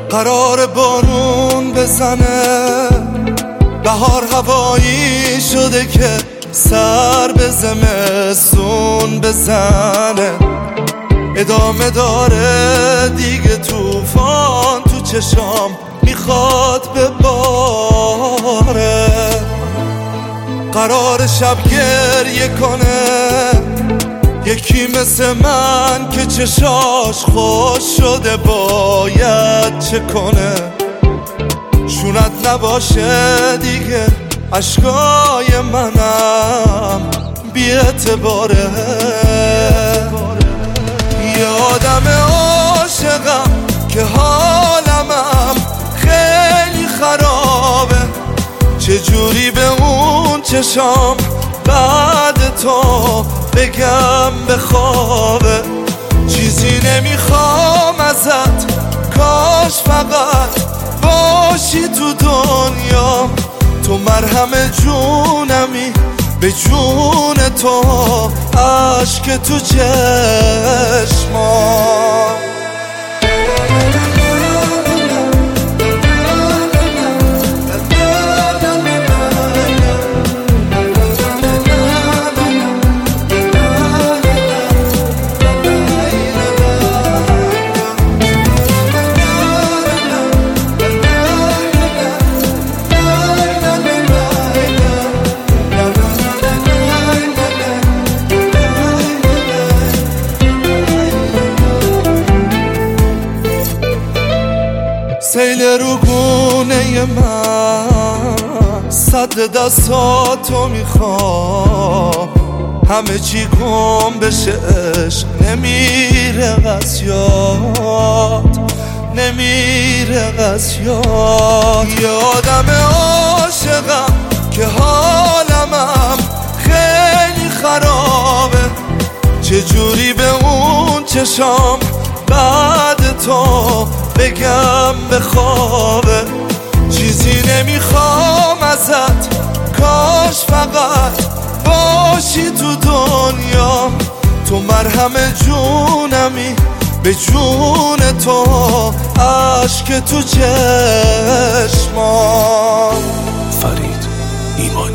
قرار بارون بزنه، بهار هوایی شده که سر به زمستون بزنه. ادامه داره دیگه طوفان تو چشام میخواد بباره. قرار شب گریه کنه یکی مثل من که چشاش خوش شده باید چه کنه. شونت نباشه دیگه عشقای منم بی اعتباره. یه آدم عاشقم که حالمم خیلی خرابه، چجوری به اون چشام بعد تو بگم بخوابه. چیزی نمیخوام ازت، کاش فقط باشی تو دنیا. تو مرهم جونمی، به جون تو عشق تو چشمام. سیل رو گونه من صد دستاتو میخوام. همه چی گم بشه عشق نمیره از یاد، نمیره از یاد. یه آدم عاشقم که حالمم خیلی خرابه، چجوری به اون چشام بعد تو بگم بخوابه. چیزی نمیخوام ازت، کاش فقط باشی تو دنیا. تو مرهم جونمی، به جون تو عشق تو چشمام. فرید ایمانی.